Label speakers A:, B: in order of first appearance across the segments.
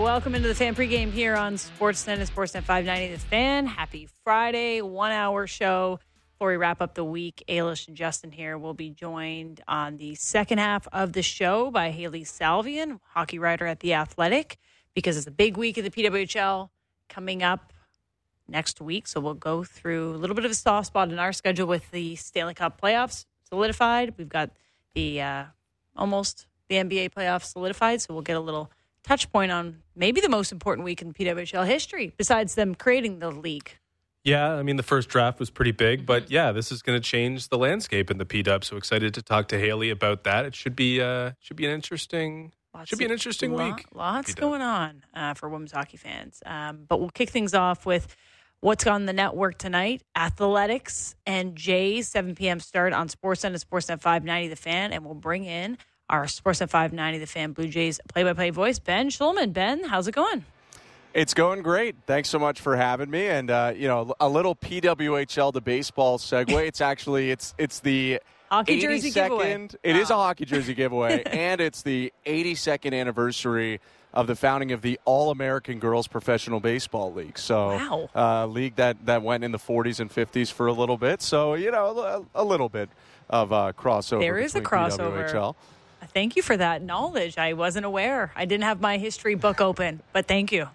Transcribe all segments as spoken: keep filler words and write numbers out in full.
A: welcome into the Fan Pregame here on Sportsnet and Sportsnet five ninety The Fan. Happy Friday, one-hour show. Before we wrap up the week, Ailish and Justin here will be joined on the second half of the show by Haley Salvian, hockey writer at The Athletic, because it's a big week of the P W H L coming up next week. So we'll go through a little bit of a soft spot in our schedule with the Stanley Cup playoffs solidified. We've got the uh, almost the N B A playoffs solidified, so we'll get a little touch point on maybe the most important week in P W H L history, besides them creating the league.
B: Yeah, I mean, the first draft was pretty big, but yeah, this is going to change the landscape in the P W. So excited to talk to Haley about that. It should be uh, should be an interesting Lots should be an interesting
A: lot,
B: week.
A: Lots
B: P W.
A: going on uh, for women's hockey fans. Um, but we'll kick things off with what's on the network tonight. Athletics and Jays, seven p.m. start on Sportsnet and Sportsnet five ninety The Fan, and we'll bring in our Sportsnet five ninety The Fan Blue Jays play-by-play voice, Ben Schulman. Ben, how's it going?
C: It's going great. Thanks so much for having me. And, uh, you know, a little P W H L to baseball segue. It's actually, it's it's the
A: hockey jersey giveaway.
C: It
A: wow.
C: is a hockey jersey giveaway. And it's the eighty-second anniversary of the founding of the All-American Girls Professional Baseball League. So,
A: wow.
C: uh, league that, that went in the forties and fifties for a little bit. So, you know, a, a little bit of uh, crossover.
A: There is a crossover.
C: P W H L.
A: Thank you for that knowledge. I wasn't aware. I didn't have my history book open, but thank you.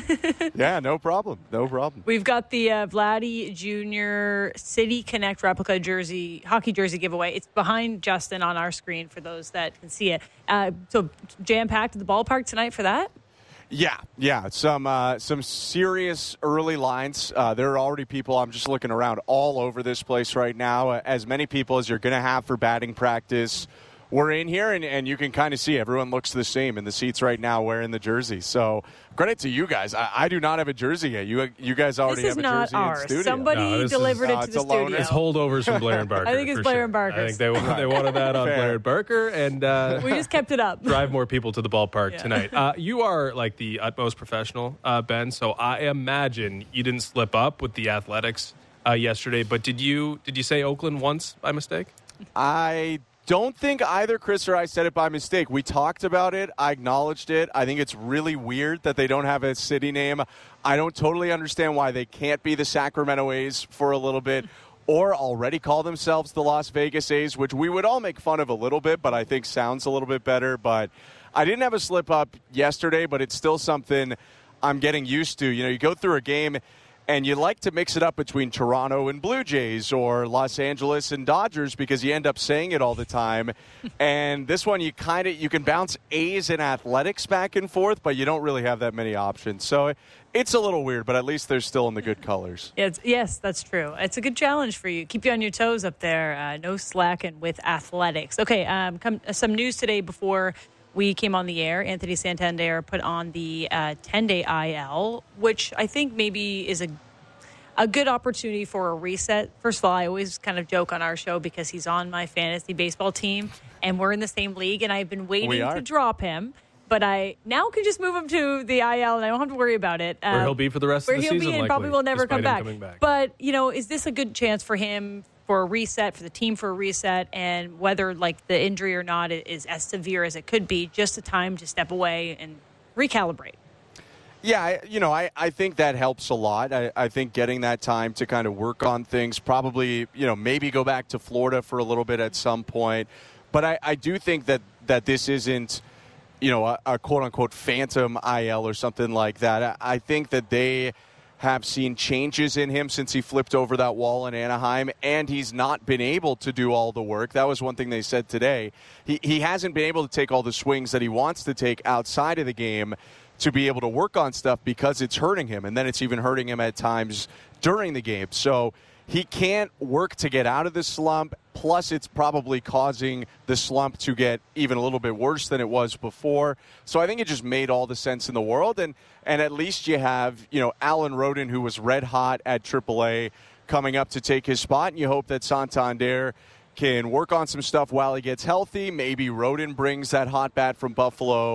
C: Yeah, no problem. No problem.
A: We've got the uh, Vladdy Junior City Connect replica jersey, hockey jersey giveaway. It's behind Justin on our screen for those that can see it. Uh, so jam-packed at the ballpark tonight for that?
C: Yeah, yeah. Some uh, some serious early lines. Uh, there are already people, I'm just looking around all over this place right now, uh, as many people as you're going to have for batting practice. We're in here, and, and you can kind of see everyone looks the same in the seats right now wearing the jersey. So credit to you guys. I, I do not have a jersey yet. You you guys already
A: this
C: have
A: is
C: a
A: not
C: jersey
A: ours.
C: in studio.
A: Somebody
B: No,
A: delivered
B: is,
A: it
C: uh,
A: to the
C: it's a loaner.
A: studio.
B: It's holdovers from Blair and Barker.
A: I think it's
B: for
A: Blair
B: sure.
A: and Barker.
B: I think they, they wanted that on
C: Fair.
B: Blair and Barker, and uh,
A: We just kept it up.
B: drive more people to the ballpark
A: Yeah.
B: tonight. Uh, you are like the utmost professional, uh, Ben, so I imagine you didn't slip up with the Athletics uh, yesterday, but did you did you say Oakland once by mistake?
C: I don't think either Chris or I said it by mistake. We talked about it. I acknowledged it. I think it's really weird that they don't have a city name. I don't totally understand why they can't be the Sacramento A's for a little bit or already call themselves the Las Vegas A's, which we would all make fun of a little bit, but I think sounds a little bit better. But I didn't have a slip up yesterday, but it's still something I'm getting used to. You know, you go through a game and you like to mix it up between Toronto and Blue Jays or Los Angeles and Dodgers because you end up saying it all the time. And this one, you kind of you can bounce A's and Athletics back and forth, but you don't really have that many options. So it's a little weird, but at least they're still in the good colors.
A: It's, yes, that's true. It's a good challenge for you. Keep you on your toes up there. Uh, no slacking with athletics. Okay, um, come, uh, some news today before we came on the air. Anthony Santander put on the uh, ten-day I L, which I think maybe is a a good opportunity for a reset. First of all, I always kind of joke on our show because he's on my fantasy baseball team, and we're in the same league, and I've been waiting to drop him. But I now can just move him to the I L, and I don't have to worry about it.
B: Where
A: um,
B: he'll be for the rest
A: where
B: of the
A: he'll
B: season,
A: be and
B: likely,
A: probably will never come
B: despite him
A: back.
B: coming back.
A: But, you know, is this a good chance for him for a reset, for the team for a reset, and whether, like, the injury or not is as severe as it could be, just a time to step away and recalibrate?
C: Yeah, I, you know, I, I think that helps a lot. I, I think getting that time to kind of work on things, probably, you know, maybe go back to Florida for a little bit at some point. But I, I do think that, that this isn't, you know, a, a quote-unquote phantom I L or something like that. I, I think that they have seen changes in him since he flipped over that wall in Anaheim, and he's not been able to do all the work. That was one thing they said today. He, he hasn't been able to take all the swings that he wants to take outside of the game to be able to work on stuff because it's hurting him, and then it's even hurting him at times during the game. So he can't work to get out of the slump, plus it's probably causing the slump to get even a little bit worse than it was before. So I think it just made all the sense in the world, and, and at least you have, you know, Alan Rodin, who was red hot at triple A, coming up to take his spot, and you hope that Santander can work on some stuff while he gets healthy. Maybe Rodin brings that hot bat from Buffalo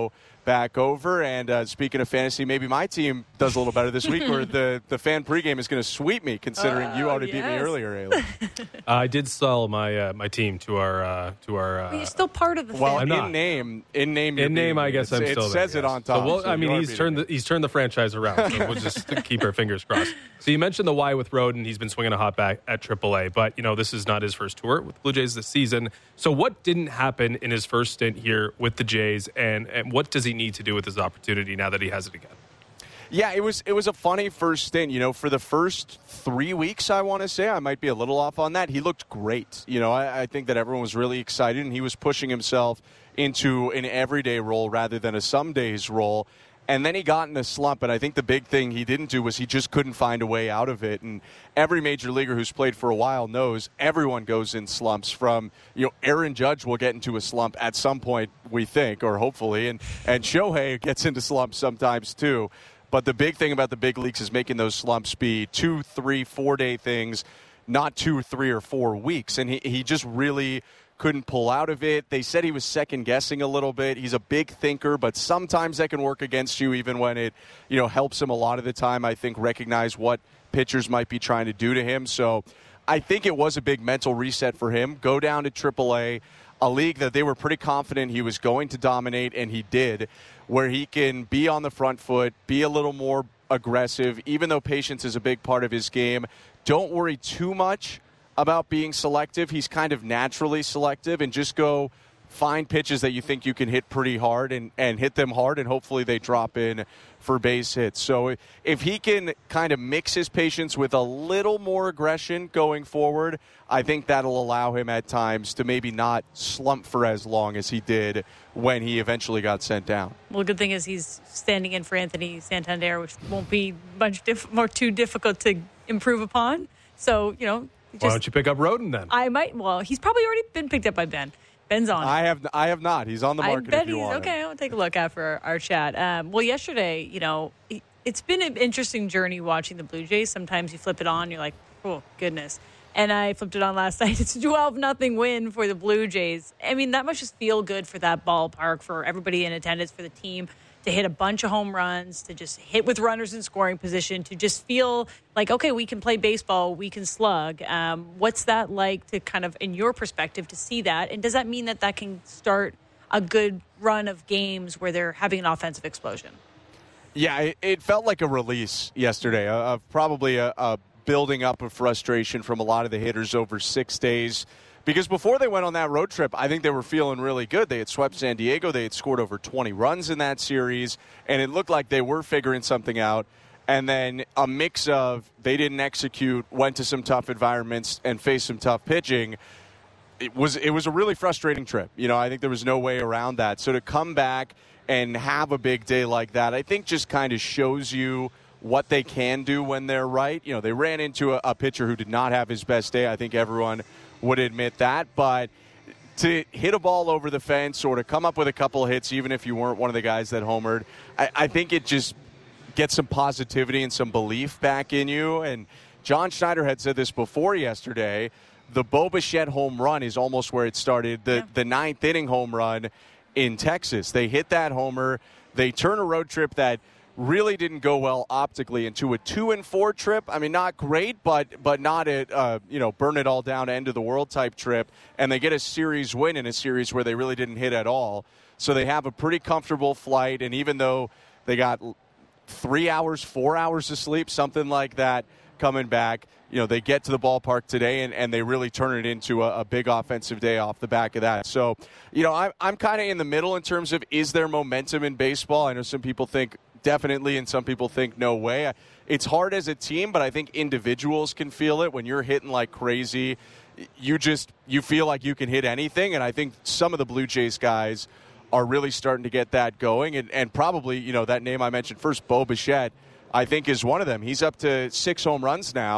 C: back over. And uh, speaking of fantasy, maybe my team does a little better this week, or the, the fan pregame is going to sweep me, considering
A: oh,
C: you already
A: yes.
C: beat me earlier, Ayla.
B: uh, I did sell my uh, my team to our uh, to our. Uh,
A: well, you're still part of the.
C: Well,
A: family.
C: in name, in name,
B: in name, I guess
C: it's,
B: I'm
C: it
B: still.
C: It says
B: there,
C: it
B: yes.
C: on top.
B: So we'll,
C: so
B: I mean, he's turned the, he's turned the franchise around. So we'll just keep our fingers crossed. So you mentioned the Y with Roden. He's been swinging a hot bat at triple A, but you know this is not his first tour with the Blue Jays this season. So what didn't happen in his first stint here with the Jays, and, and what does he need to do with his opportunity now that he has it again?
C: Yeah, it was it was a funny first stint. You know, for the first three weeks, I want to say, I might be a little off on that. He looked great. You know, I, I think that everyone was really excited, and he was pushing himself into an everyday role rather than a some days role. And then he got in a slump, and I think the big thing he didn't do was he just couldn't find a way out of it. And every major leaguer who's played for a while knows everyone goes in slumps. From, you know, Aaron Judge will get into a slump at some point, we think, or hopefully, and, and Shohei gets into slumps sometimes too. But the big thing about the big leagues is making those slumps be two, three, four-day things, not two, three, or four weeks. And he, he just really couldn't pull out of it. They said he was second-guessing a little bit. He's a big thinker, but sometimes that can work against you even when it, you know, helps him a lot of the time, I think, recognize what pitchers might be trying to do to him. So I think it was a big mental reset for him. Go down to triple A, a league that they were pretty confident he was going to dominate, and he did, where he can be on the front foot, be a little more aggressive, even though patience is a big part of his game. Don't worry too much about being selective. He's kind of naturally selective, and just go find pitches that you think you can hit pretty hard and, and hit them hard, and hopefully they drop in for base hits. So if he can kind of mix his patience with a little more aggression going forward, I think that'll allow him at times to maybe not slump for as long as he did when he eventually got sent down.
A: Well, the good thing is he's standing in for Anthony Santander, which won't be much diff- more too difficult to improve upon. So, you know, just,
B: why don't you pick up Roden then?
A: I might. Well, he's probably already been picked up by Ben. Ben's on.
C: I have I have not. He's on the market.
A: I bet
C: if you
A: he's
C: want
A: okay.
C: him.
A: I'll take a look after our, our chat. Um, well, yesterday, you know, it's been an interesting journey watching the Blue Jays. Sometimes you flip it on, you're like, oh goodness. And I flipped it on last night. It's a twelve nothing win for the Blue Jays. I mean, that must just feel good for that ballpark, for everybody in attendance, for the team, to hit a bunch of home runs, to just hit with runners in scoring position, to just feel like, okay, we can play baseball, we can slug. Um, what's that like to kind of, in your perspective, to see that? And does that mean that that can start a good run of games where they're having an offensive explosion?
C: Yeah, it, it felt like a release yesterday of uh, probably a, a building up of frustration from a lot of the hitters over six days. Because before they went on that road trip, I think they were feeling really good. They had swept San Diego. They had scored over twenty runs in that series, and it looked like they were figuring something out. And then a mix of they didn't execute, went to some tough environments, and faced some tough pitching. It was it was a really frustrating trip. You know, I think there was no way around that. So to come back and have a big day like that, I think just kind of shows you what they can do when they're right. You know, they ran into a, a pitcher who did not have his best day. I think everyone would admit that, but to hit a ball over the fence or to come up with a couple of hits, even if you weren't one of the guys that homered, I, I think it just gets some positivity and some belief back in you. And John Schneider had said this before yesterday, the Bo Bichette home run is almost where it started, the,
A: yeah.
C: the ninth inning home run in Texas. They hit that homer. They turn a road trip that really didn't go well optically into a two and four trip. I mean, not great, but but not a uh, you know burn it all down, end of the world type trip. And they get a series win in a series where they really didn't hit at all. So they have a pretty comfortable flight. And even though they got three hours, four hours of sleep, something like that, coming back, you know, they get to the ballpark today and, and they really turn it into a, a big offensive day off the back of that. So, you know, I'm I'm kind of in the middle in terms of, is there momentum in baseball? I know some people think definitely, and some people think no way. It's hard as a team, but I think individuals can feel it. When you're hitting like crazy, you just you feel like you can hit anything, and I think some of the Blue Jays guys are really starting to get that going, and, and probably, you know, that name I mentioned first, Bo Bichette, I think is one of them. He's up to six home runs now,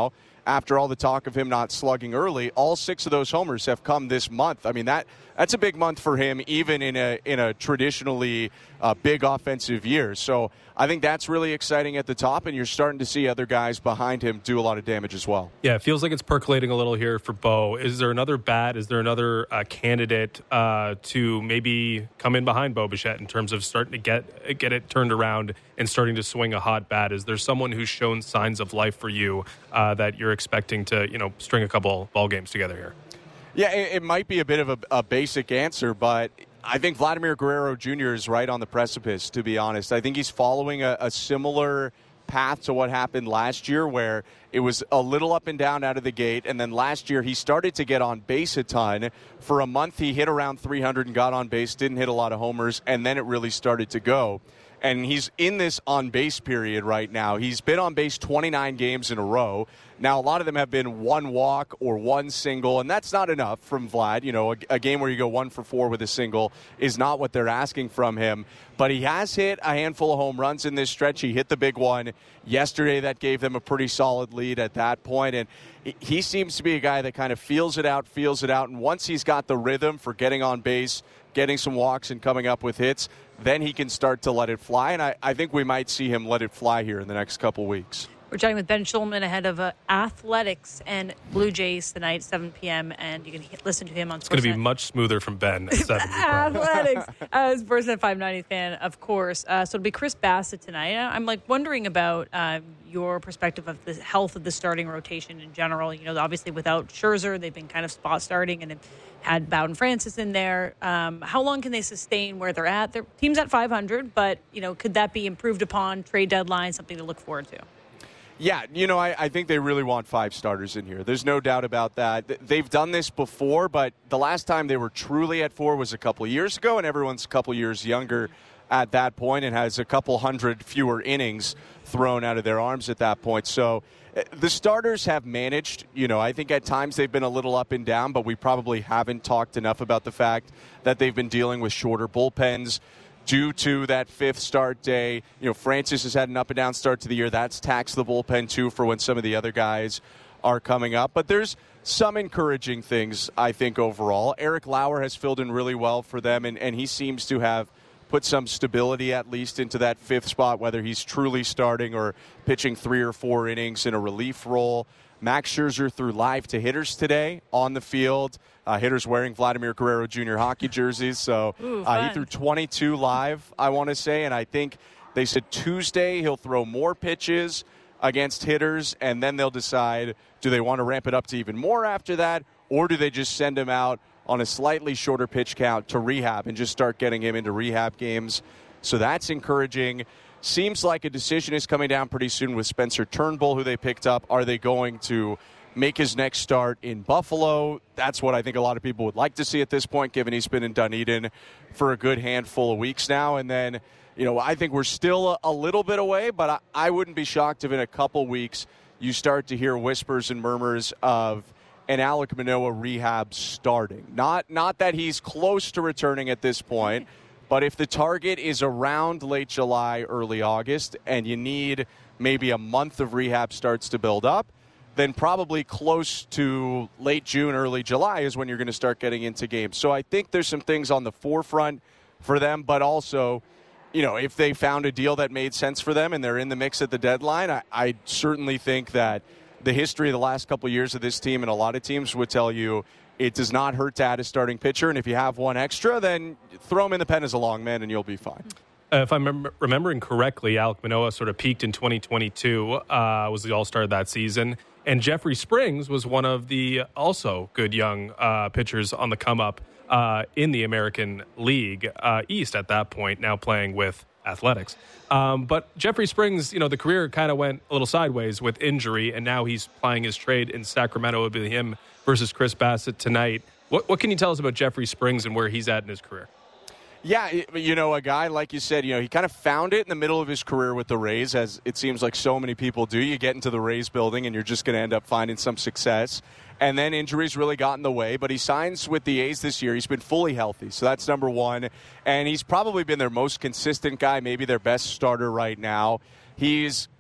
C: after all the talk of him not slugging early, all six of those homers have come this month. I mean, that that's a big month for him, even in a in a traditionally uh, big offensive year. So I think that's really exciting at the top, and you're starting to see other guys behind him do a lot of damage as well.
B: Yeah, it feels like it's percolating a little here for Bo. Is there another bat? Is there another uh, candidate uh, to maybe come in behind Bo Bichette in terms of starting to get get it turned around and starting to swing a hot bat? Is there someone who's shown signs of life for you uh, that you're expecting to, you know, string a couple ball games together here?
C: Yeah, it, it might be a bit of a, a basic answer, but I think Vladimir Guerrero Junior is right on the precipice, to be honest. I think he's following a, a similar path to what happened last year, where it was a little up and down out of the gate, and then last year he started to get on base a ton. For a month he hit around three hundred and got on base, didn't hit a lot of homers, and then it really started to go. And he's in this on-base period right now. He's been on base twenty-nine games in a row. Now, a lot of them have been one walk or one single, and that's not enough from Vlad. You know, a, a game where you go one for four with a single is not what they're asking from him. But he has hit a handful of home runs in this stretch. He hit the big one yesterday that gave them a pretty solid lead at that point. And he seems to be a guy that kind of feels it out, feels it out. And once he's got the rhythm for getting on base, getting some walks and coming up with hits, then he can start to let it fly. And I, I think we might see him let it fly here in the next couple weeks.
A: We're chatting with Ben Shulman ahead of uh, Athletics and Blue Jays tonight, seven p.m., and you can h- listen to him on Sportsnet.
B: It's going to be much smoother from Ben at seven.
A: Athletics, uh, Sportsnet five ninety fan, of course. Uh, so it'll be Chris Bassitt tonight. I'm like wondering about uh, your perspective of the health of the starting rotation in general. You know, obviously without Scherzer, they've been kind of spot starting and have had Bowden Francis in there. Um, how long can they sustain where they're at? Their team's at five hundred, but, you know, could that be improved upon, trade deadline, something to look forward to?
C: Yeah, you know, I, I think they really want five starters in here. There's no doubt about that. They've done this before, but the last time they were truly at four was a couple of years ago, and everyone's a couple years younger at that point and has a couple hundred fewer innings thrown out of their arms at that point. So the starters have managed. You know, I think at times they've been a little up and down, but we probably haven't talked enough about the fact that they've been dealing with shorter bullpens due to that fifth start day. You know, Francis has had an up and down start to the year. That's taxed the bullpen, too, for when some of the other guys are coming up. But there's some encouraging things, I think, overall. Eric Lauer has filled in really well for them, and, and he seems to have put some stability at least into that fifth spot, whether he's truly starting or pitching three or four innings in a relief role. Max Scherzer threw live to hitters today on the field. Uh, hitters wearing Vladimir Guerrero Junior hockey jerseys. So
A: Ooh,
C: uh, he threw twenty-two live, I want to say. And I think they said Tuesday he'll throw more pitches against hitters, and then they'll decide, do they want to ramp it up to even more after that, or do they just send him out on a slightly shorter pitch count to rehab and just start getting him into rehab games? So that's encouraging. Seems like a decision is coming down pretty soon with Spencer Turnbull, who they picked up. Are they going to make his next start in Buffalo? That's what I think a lot of people would like to see at this point, given he's been in Dunedin for a good handful of weeks now. And then, you know, I think we're still a, a little bit away, but I, I wouldn't be shocked if in a couple weeks you start to hear whispers and murmurs of an Alek Manoah rehab starting. Not, not that he's close to returning at this point, but if the target is around late July, early August, and you need maybe a month of rehab starts to build up, then probably close to late June, early July is when you're going to start getting into games. So I think there's some things on the forefront for them, but also, you know, if they found a deal that made sense for them and they're in the mix at the deadline, I, I certainly think that the history of the last couple of years of this team and a lot of teams would tell you it does not hurt to add a starting pitcher, and if you have one extra, then throw him in the pen as a long man and you'll be fine.
B: Uh, if I'm rem- remembering correctly, Alek Manoah sort of peaked in twenty twenty-two, uh, was the All-Star of that season. And Jeffrey Springs was one of the also good young uh, pitchers on the come-up uh, in the American League uh, East at that point, now playing with Athletics. Um, but Jeffrey Springs, you know, the career kind of went a little sideways with injury, and now he's playing his trade in Sacramento. It would be him versus Chris Bassitt tonight. What, what can you tell us about Jeffrey Springs and where he's at in his career?
C: Yeah, you know, a guy, like you said, you know, he kind of found it in the middle of his career with the Rays, as it seems like so many people do. You get into the Rays building and you're just going to end up finding some success. And then injuries really got in the way, but he signs with the A's this year. He's been fully healthy, so that's number one. And he's probably been their most consistent guy, maybe their best starter right now. He's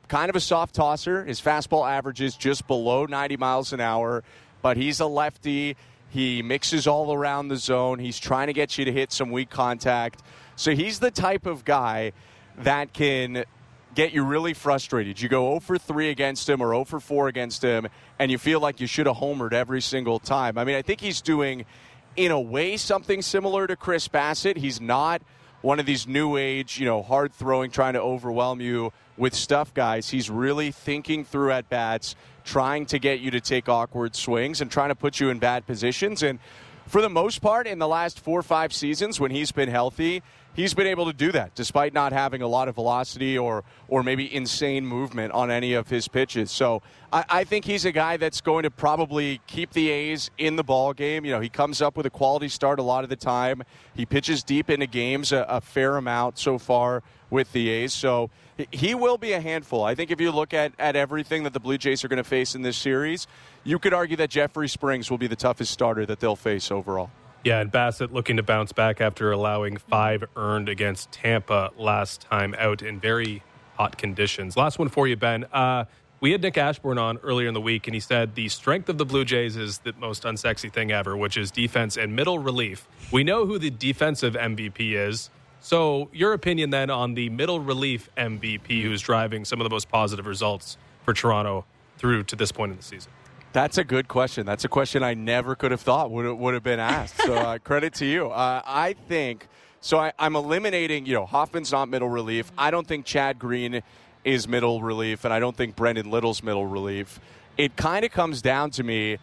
C: kind of a soft tosser. His fastball averages just below ninety miles an hour, but he's a lefty. He mixes all around the zone. He's trying to get you to hit some weak contact. So he's the type of guy that can get you really frustrated. You go oh for three against him or oh for four against him, and you feel like you should have homered every single time. I mean, I think he's doing, in a way, something similar to Chris Bassett. He's not one of these new age, you know, hard throwing, trying to overwhelm you with stuff guys. He's really thinking through at bats, trying to get you to take awkward swings and trying to put you in bad positions. And for the most part, in the last four or five seasons when he's been healthy, he's been able to do that despite not having a lot of velocity or or maybe insane movement on any of his pitches. So I, I think he's a guy that's going to probably keep the A's in the ball game. You know, he comes up with a quality start a lot of the time. He pitches deep into games a, a fair amount so far with the A's. So he will be a handful. I think if you look at, at everything that the Blue Jays are going to face in this series, you could argue that Jeffrey Springs will be the toughest starter that they'll face overall.
B: Yeah, and Bassett looking to bounce back after allowing five earned against Tampa last time out in very hot conditions. Last one for you, Ben. Uh, we had Nick Ashbourne on earlier in the week, and he said the strength of the Blue Jays is the most unsexy thing ever, which is defense and middle relief. We know who the defensive M V P is. So your opinion then on the middle relief M V P who's driving some of the most positive results for Toronto through to this point in the season?
C: That's a good question. That's a question I never could have thought would have, would have been asked. So uh, credit to you. Uh, I think, so I, I'm eliminating, you know, Hoffman's not middle relief. I don't think Chad Green is middle relief, and I don't think Brendan Little's middle relief. It kind of comes down to me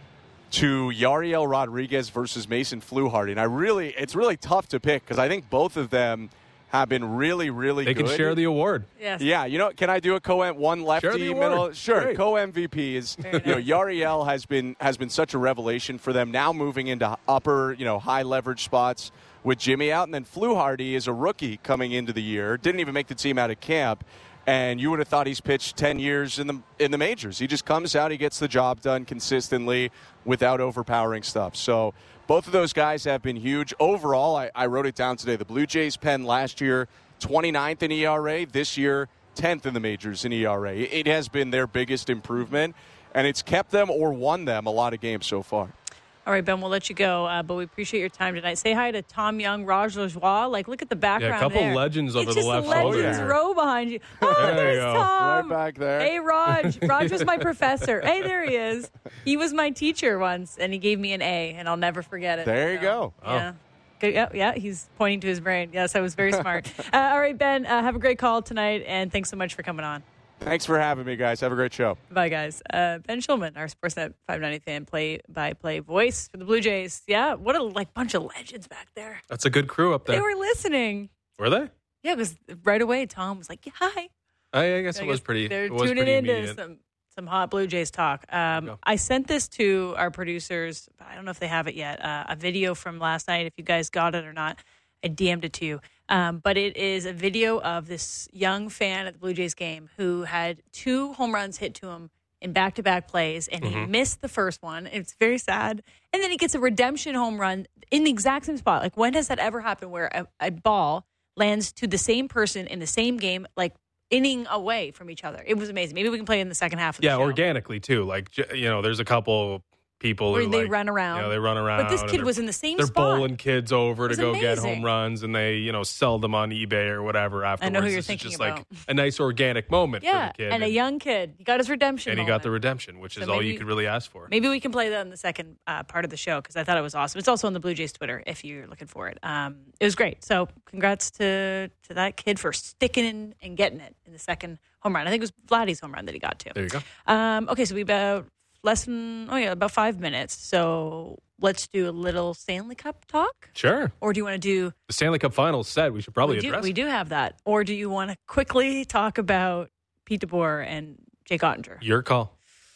C: to Yariel Rodriguez versus Mason Fluharty. And I really, it's really tough to pick because I think both of them have been really, really
B: they
C: good.
B: They can share the award.
A: Yes.
C: Yeah, you know, can I do a co one lefty middle? Sure, Great. Co-M V P is, you know, Yariel has been has been such a revelation for them. Now moving into upper, you know, high leverage spots with Jimmy out, and then Fluharty is a rookie coming into the year. Didn't even make the team out of camp, and you would have thought he's pitched ten years in the in the majors. He just comes out, he gets the job done consistently without overpowering stuff. So both of those guys have been huge. Overall, I, I wrote it down today. The Blue Jays pen last year, twenty-ninth in E R A. This year, tenth in the majors in E R A. It has been their biggest improvement, and it's kept them or won them a lot of games so far.
A: All right, Ben, we'll let you go, uh, but we appreciate your time tonight. Say hi to Tom Young, Raj Lajoie. Like, look at the background.
B: Yeah, a couple
A: there.
B: legends over
A: it's
B: the
A: just
B: left
A: legends
B: shoulder.
A: Legends row behind you. Oh,
B: there
A: there's
B: you go.
A: Tom.
C: Right back there.
A: Hey, Raj. Raj was my professor. Hey, there he is. He was my teacher once, and he gave me an A, and I'll never forget it.
C: There you
A: so,
C: go.
A: Yeah. Oh. Yeah, yeah, he's pointing to his brain. Yes, I was very smart. uh, all right, Ben, uh, have a great call tonight, and thanks so much for coming on.
C: Thanks for having me, guys. Have a great show.
A: Bye, guys. Uh, Ben Shulman, our Sportsnet five ninety fan play-by-play voice for the Blue Jays. Yeah, what a like bunch of legends back there.
B: That's a good crew up there.
A: They were listening.
B: Were they?
A: Yeah, because right away Tom was like, yeah, "Hi."
B: I, I guess
A: I
B: it
A: guess
B: was pretty.
A: They're
B: it was
A: tuning
B: pretty
A: into
B: immediate.
A: some some hot Blue Jays talk. Um, I sent this to our producers. I don't know if they have it yet. Uh, a video from last night. If you guys got it or not, I D M'd it to you. Um, but it is a video of this young fan at the Blue Jays game who had two home runs hit to him in back-to-back plays, and mm-hmm. he missed the first one. It's very sad. And then he gets a redemption home run in the exact same spot. Like, when has that ever happened where a, a ball lands to the same person in the same game, like inning away from each other? It was amazing. Maybe we can play in the second half of the
B: yeah,
A: show.
B: Yeah, organically, too. Like, you know, there's a couple people
A: where
B: who
A: they
B: like,
A: run around.
B: Yeah, you know, they run around.
A: But this kid was in the same
B: they're
A: spot.
B: They're bowling kids over to go
A: amazing.
B: get home runs, and they, you know, sell them on eBay or whatever afterwards.
A: I know who you're
B: this
A: thinking
B: is just
A: about.
B: like a nice organic moment
A: yeah,
B: for the kid.
A: and, and a young kid. He got his redemption
B: And he
A: moment.
B: got the redemption, which
A: so
B: is
A: maybe,
B: all you could really ask for.
A: Maybe we can play that in the second uh, part of the show because I thought it was awesome. It's also on the Blue Jays Twitter if you're looking for it. Um, it was great. So congrats to, to that kid for sticking in and getting it in the second home run. I think it was Vladdy's home run that he got to.
B: There you go.
A: Um, okay, so we about less than, oh yeah, about five minutes. So let's do a little Stanley Cup talk.
B: Sure.
A: Or do you want to do...
B: The Stanley Cup Finals said we should probably
A: we do,
B: address
A: We
B: it.
A: do have that. Or do you want to quickly talk about Pete DeBoer and Jake Ottinger?
B: Your call.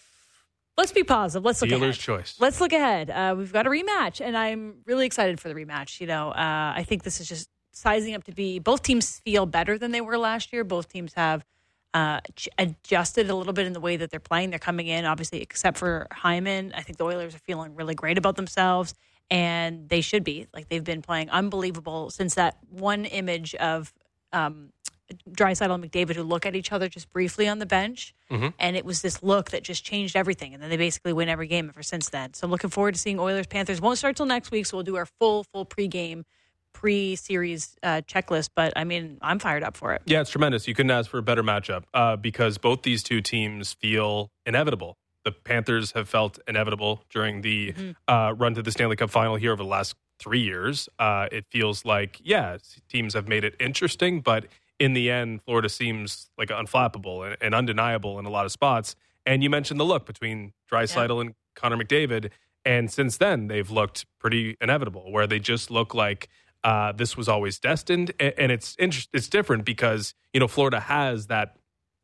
A: Let's be positive. Let's look
B: Dealer's
A: ahead.
B: choice.
A: Let's look ahead. Uh, we've got a rematch, and I'm really excited for the rematch. You know, uh, I think this is just sizing up to be... Both teams feel better than they were last year. Both teams have uh, adjusted a little bit in the way that they're playing. They're coming in, obviously, except for Hyman. I think the Oilers are feeling really great about themselves, and they should be. Like, they've been playing unbelievable since that one image of um, Draisaitl and McDavid who look at each other just briefly on the bench,
B: Mm-hmm.
A: and it was this look that just changed everything. And then they basically win every game ever since then. So I'm looking forward to seeing Oilers Panthers. Won't start till next week, so we'll do our full full pregame, pre-series uh, checklist. But I mean, I'm fired up for it.
B: Yeah, it's tremendous. You couldn't ask for a better matchup uh, because both these two teams feel inevitable. The Panthers have felt inevitable during the mm-hmm. uh, run to the Stanley Cup final here over the last three years. Uh, it feels like, yeah, teams have made it interesting, but in the end, Florida seems like unflappable and, and undeniable in a lot of spots. And you mentioned the look between Draisaitl yeah. and Connor McDavid. And since then, they've looked pretty inevitable, where they just look like uh, this was always destined. And, and it's inter- it's different because, you know, Florida has that,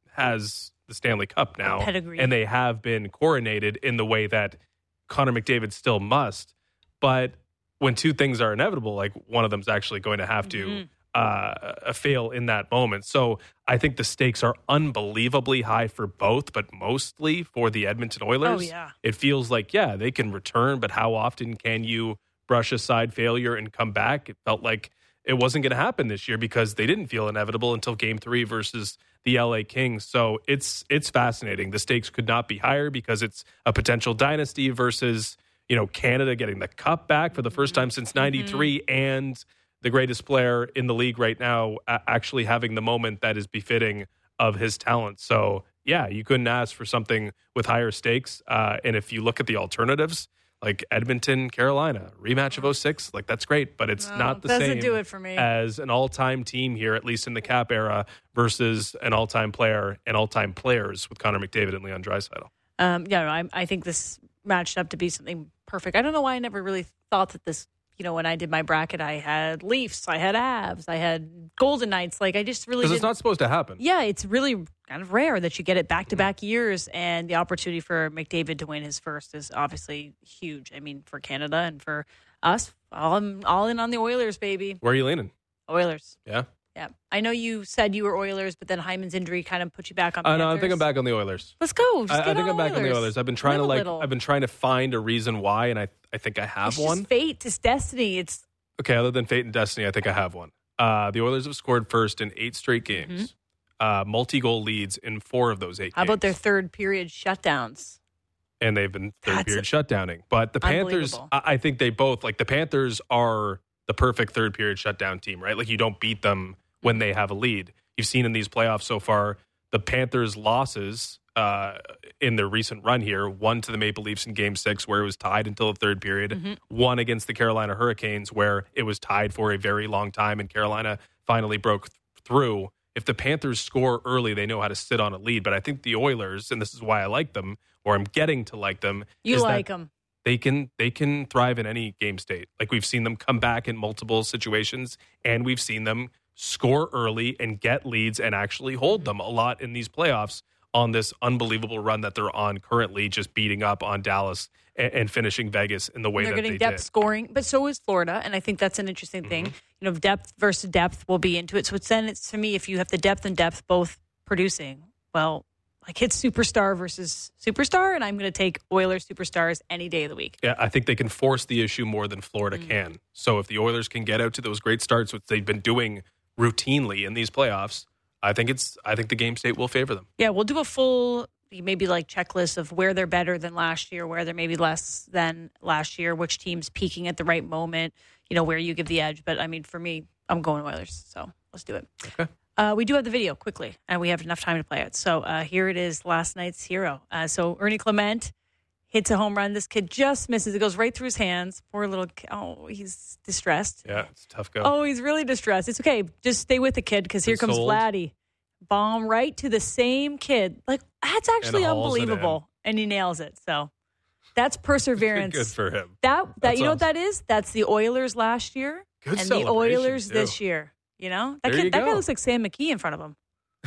B: has the Stanley Cup now.
A: Pedigree.
B: And they have been coronated in the way that Connor McDavid still must. But when two things are inevitable, like one of them's actually going to have to mm-hmm. Uh, fail in that moment. So I think the stakes are unbelievably high for both, but mostly for the Edmonton Oilers.
A: Oh, yeah.
B: It feels like, yeah, they can return, but how often can you brush aside failure and come back? It felt like it wasn't going to happen this year because they didn't feel inevitable until game three versus the L A Kings. So it's it's fascinating. The stakes could not be higher because it's a potential dynasty versus, you know, Canada getting the cup back for the first time since ninety-three mm-hmm. and the greatest player in the league right now actually having the moment that is befitting of his talent. So, yeah, you couldn't ask for something with higher stakes. Uh, and if you look at the alternatives, like Edmonton, Carolina, rematch of oh six, like that's great, but it's
A: no,
B: not the
A: doesn't
B: same
A: do it for me.
B: as an all-time team here, at least in the Cap era, versus an all-time player and all-time players with Connor McDavid and Leon Draisaitl.
A: Um, yeah, no, I, I think this matched up to be something perfect. I don't know why I never really thought that this, you know, when I did my bracket, I had Leafs, I had Avs, I had Golden Knights. Like, I just really
B: Because
A: didn't.
B: it's not supposed to happen.
A: Yeah, it's really kind of rare that you get it back-to-back years, and the opportunity for McDavid to win his first is obviously huge. I mean, for Canada and for us, all, all in on the Oilers, baby.
B: Where are you leaning?
A: Oilers.
B: Yeah?
A: Yeah. I know you said you were Oilers, but then Hyman's injury kind of put you back on
B: I
A: Panthers.
B: know, I think I'm back on the Oilers.
A: Let's go. Just
B: I,
A: get
B: I think
A: on
B: I'm back
A: Oilers.
B: on the Oilers. I've been trying
A: Live
B: to
A: a
B: like
A: little.
B: I've been trying to find a reason why, and I I think I have
A: It's
B: one.
A: just fate. It's destiny. It's
B: Okay, other than fate and destiny, I think I have one. Uh, the Oilers have scored first in eight straight games, mm-hmm. uh, multi-goal leads in four of those eight
A: How
B: games.
A: about their third period shutdowns?
B: And they've been third
A: That's
B: period shutdowning. But the Panthers, I, I think they both, like the Panthers are the perfect third period shutdown team, right? Like you don't beat them when they have a lead. You've seen in these playoffs so far, the Panthers' losses uh, in their recent run here, one to the Maple Leafs in game six where it was tied until the third period, mm-hmm. one against the Carolina Hurricanes where it was tied for a very long time and Carolina finally broke th- through. If the Panthers score early, they know how to sit on a lead. But I think the Oilers, and this is why I like them, or I'm getting to like them,
A: you
B: is
A: like
B: that
A: them.
B: They can they can thrive in any game state. Like we've seen them come back in multiple situations, and we've seen them score early and get leads and actually hold them a lot in these playoffs on this unbelievable run that they're on currently, just beating up on Dallas and, and finishing Vegas in the way
A: They're
B: that
A: getting
B: they
A: depth
B: did.
A: scoring, but so is Florida, and I think that's an interesting thing.
B: Mm-hmm.
A: You know, depth versus depth will be into it. So it's then it's to me, if you have the depth and depth both producing, well, like it's superstar versus superstar, and I'm going to take Oilers superstars any day of the week.
B: Yeah, I think they can force the issue more than Florida mm-hmm. can. So if the Oilers can get out to those great starts, which they've been doing routinely in these playoffs, I think it's I think the game state will favor them.
A: Yeah, we'll do a full maybe like checklist of where they're better than last year, where they're maybe less than last year, which team's peaking at the right moment, you know, where you give the edge. But I mean, for me, I'm going Oilers, so let's do it.
B: Okay.
A: Uh, we do have the video quickly, and we have enough time to play it. So uh, here it is, last night's hero. Uh, so Ernie Clement hits a home run. This kid just misses. It goes right through his hands. Poor little kid. Oh, he's distressed.
B: Yeah, it's a tough go.
A: Oh, he's really distressed. It's okay. Just stay with the kid because here comes
B: sold.
A: Vladdy. Bomb right to the same kid. Like, that's actually
B: And hauls it
A: unbelievable. And he nails it. So that's perseverance.
B: Good for him.
A: That that
B: That's
A: You know
B: awesome.
A: what that is? That's the Oilers last year
B: Good
A: and the
B: celebration,
A: Oilers
B: too.
A: this year. You know? That
B: There
A: kid
B: you
A: that guy
B: go.
A: looks like Sam McKee in front of him.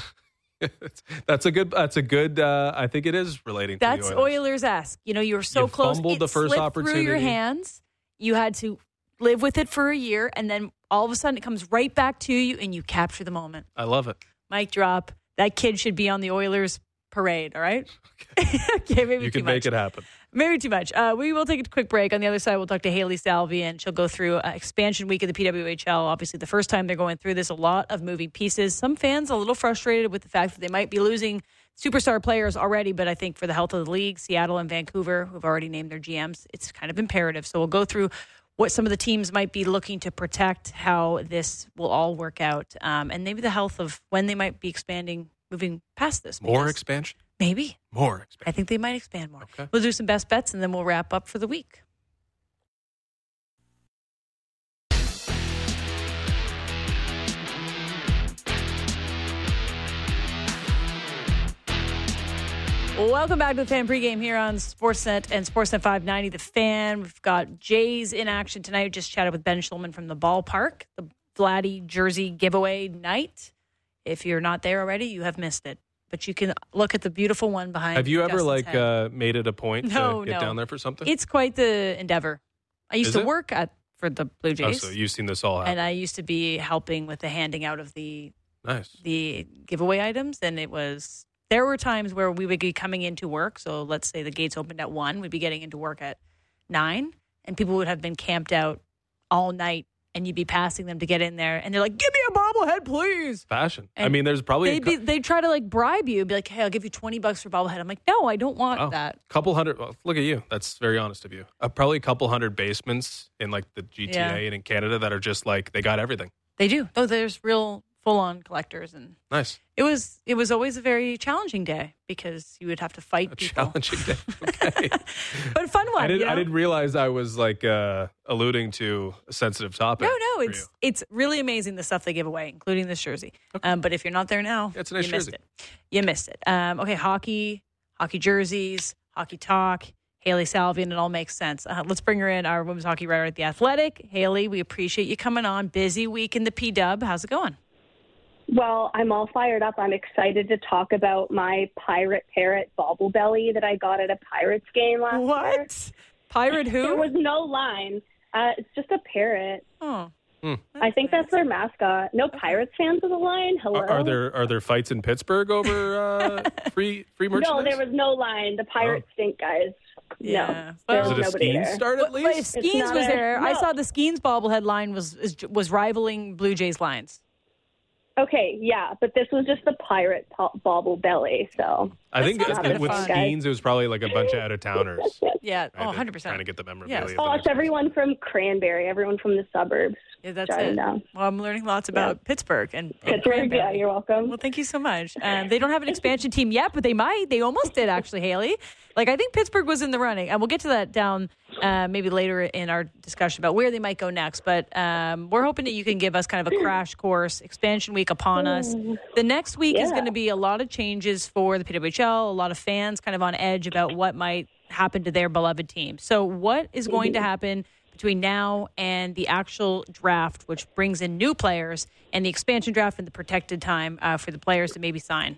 B: that's a good. That's a good. Uh, I think it is relating.
A: That's
B: to the Oilers.
A: Oilers-esque. You know, you were so
B: You
A: close.
B: fumbled
A: It
B: the first
A: slipped
B: opportunity.
A: through your hands. You had to live with it for a year, and then all of a sudden it comes right back to you, and you capture the moment.
B: I love it.
A: Mic drop. That kid should be on the Oilers parade. All right. Okay, maybe
B: You
A: too
B: can
A: much.
B: make it happen.
A: Maybe too much. Uh, we will take a quick break. On the other side, we'll talk to Hailey Salvi, and she'll go through uh, expansion week of the P W H L. Obviously, the first time they're going through this, a lot of moving pieces. Some fans a little frustrated with the fact that they might be losing superstar players already, but I think for the health of the league, Seattle and Vancouver, who've already named their G Ms, it's kind of imperative. So we'll go through what some of the teams might be looking to protect, how this will all work out, um, and maybe the health of when they might be expanding, moving past this.
B: More expansion?
A: Maybe.
B: More expansion.
A: I think they might expand more.
B: Okay.
A: We'll do some best bets, and then we'll wrap up for the week. Welcome back to the Fan Pregame here on Sportsnet and Sportsnet five ninety. The Fan. We've got Jays in action tonight. We just chatted with Ben Schulman from the ballpark. The Vladdy jersey giveaway night. If you're not there already, you have missed it. But you can look at the beautiful one behind.
B: Have you ever
A: Justin's
B: like
A: head.
B: uh, made it a point
A: no,
B: to get
A: no.
B: down there for something?
A: It's quite the endeavor. I used
B: Is
A: to
B: it?
A: work at for the Blue
B: Oh,
A: Jays,
B: so you've seen this all happen.
A: and I used to be helping with the handing out of the
B: Nice.
A: the giveaway items, and it was. There were times where we would be coming into work. So let's say the gates opened at one, we'd be getting into work at nine, and people would have been camped out all night, and you'd be passing them to get in there, and they're like, "Give me a bobblehead, please."
B: Fashion. I
A: And
B: mean, there's probably a
A: They'd be, they'd try to like bribe you, be like, "Hey, I'll give you twenty bucks for bobblehead." I'm like, "No, I don't want
B: oh,
A: that."
B: couple hundred. Well, look at you. That's very honest of you. Uh, probably a couple hundred basements in like the G T A
A: Yeah.
B: and in Canada that are just like they got everything.
A: They do. Oh, there's real full on collectors, and
B: Nice.
A: it was it was always a very challenging day because you would have to fight
B: A
A: people.
B: challenging day. Okay.
A: But a fun one.
B: I didn't.
A: you know?
B: I didn't realize I was like uh, alluding to a sensitive topic.
A: No, no,
B: for
A: it's
B: you.
A: it's really amazing the stuff they give away, including this jersey. Um, but if you're not there now,
B: Yeah, it's a nice
A: you missed
B: jersey.
A: it. You missed it. Um, okay, hockey, hockey jerseys, hockey talk. Hailey Salvi, and it all makes sense. Uh, let's bring her in, our women's hockey writer at The Athletic. Hailey, we appreciate you coming on. Busy week in the P-Dub. How's it going?
D: Well, I'm all fired up. I'm excited to talk about my Pirate Parrot bobble belly that I got at a Pirates game last year.
A: What? Pirate who?
D: There was no line. Uh, it's just a parrot.
A: Oh,
D: I think that's their mascot. No Pirates fans with a line. Hello.
B: Are, are there are there fights in Pittsburgh over uh, free free merchandise?
D: No, there was no line. The Pirates
B: Oh.
D: stink, guys.
A: Yeah.
D: No,
A: Well-
D: there
B: Was
D: was
B: it a
D: nobody
B: skiing
D: there.
B: start at
A: But, but if
B: least?
A: Skeens
D: not
A: was
D: a-
A: there, I
D: no.
A: saw the Skeens bobblehead line was, was was rivaling Blue Jays lines.
D: Okay, yeah, but this was just the Pirate po- bobble belly, so.
B: I think
A: sounds
B: uh,
A: kinda
B: with
A: fun.
B: Skeens, it was probably like a bunch of out of towners.
A: Yeah, oh,
B: Trying
A: one hundred percent.
B: Trying to get the memorabilia.
A: Yes.
B: of the
D: Oh,
B: next
D: it's everyone from Cranberry, everyone from the suburbs.
A: Yeah, that's
D: driving
A: it.
D: down.
A: Well, I'm learning lots about Pittsburgh and, and
D: Pittsburgh,
A: Cranberry.
D: yeah, you're welcome.
A: Well, thank you so much. Um, they don't have an expansion team yet, but they might. They almost did, actually, Hailey. Like, I think Pittsburgh was in the running. And we'll get to that down uh, maybe later in our discussion about where they might go next. But um, we're hoping that you can give us kind of a crash course, expansion week upon us. The next week is
D: Yeah.
A: going to be a lot of changes for the P W H L, a lot of fans kind of on edge about what might happen to their beloved team. So what is going to happen between now and the actual draft, which brings in new players, and the expansion draft and the protected time uh, for the players to maybe sign?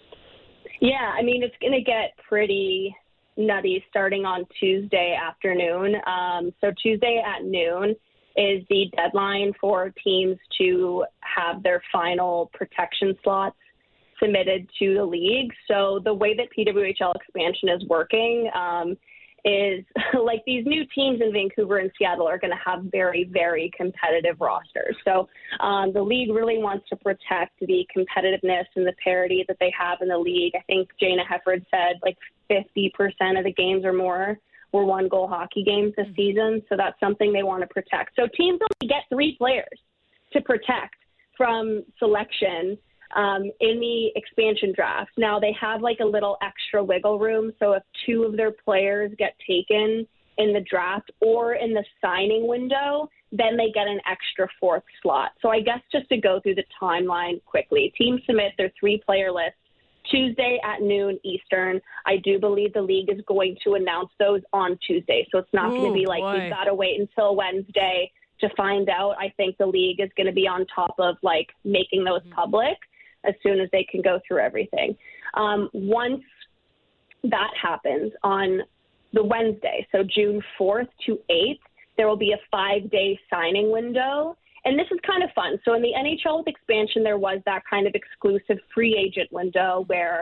D: Yeah, I mean, it's going to get pretty nutty starting on Tuesday afternoon. Um, so Tuesday at noon is the deadline for teams to have their final protection slots submitted to the league. So the way that P W H L expansion is working um, is like these new teams in Vancouver and Seattle are going to have very, very competitive rosters. So um, the league really wants to protect the competitiveness and the parity that they have in the league. I think Jana Hefford said like fifty percent of the games or more were one-goal hockey games this season. So that's something they want to protect. So teams only get three players to protect from selection Um, in the expansion draft. Now, they have like a little extra wiggle room. So if two of their players get taken in the draft or in the signing window, then they get an extra fourth slot. So I guess just to go through the timeline quickly, teams submit their three-player list Tuesday at noon Eastern. I do believe the league is going to announce those on Tuesday. So it's not going to be like,
A: boy.
D: we've got to wait until Wednesday to find out. I think the league is going to be on top of like making those public as soon as they can go through everything. Um, once that happens on the Wednesday, so June fourth to eighth, there will be a five-day signing window. And this is kind of fun. So in the N H L with expansion, there was that kind of exclusive free agent window where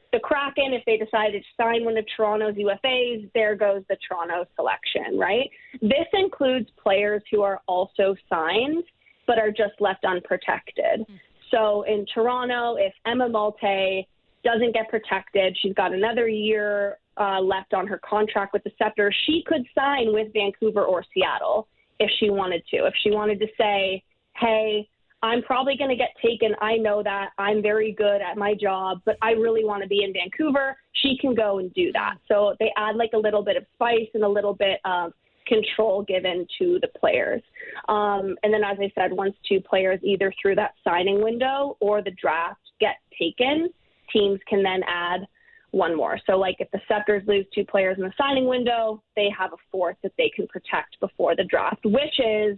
D: the Kraken, if they decided to sign one of Toronto's U F As, there goes the Toronto selection, right? This includes players who are also signed but are just left unprotected. Mm-hmm. So in Toronto, if Emma Malte doesn't get protected, she's got another year uh, left on her contract with the Scepter, she could sign with Vancouver or Seattle if she wanted to. If she wanted to say, hey, I'm probably going to get taken. I know that. I'm very good at my job, but I really want to be in Vancouver. She can go and do that. So they add like a little bit of spice and a little bit of control given to the players. Um, and then, as I said, once two players either through that signing window or the draft get taken, teams can then add one more. So like if the Scepters lose two players in the signing window, they have a fourth that they can protect before the draft, which is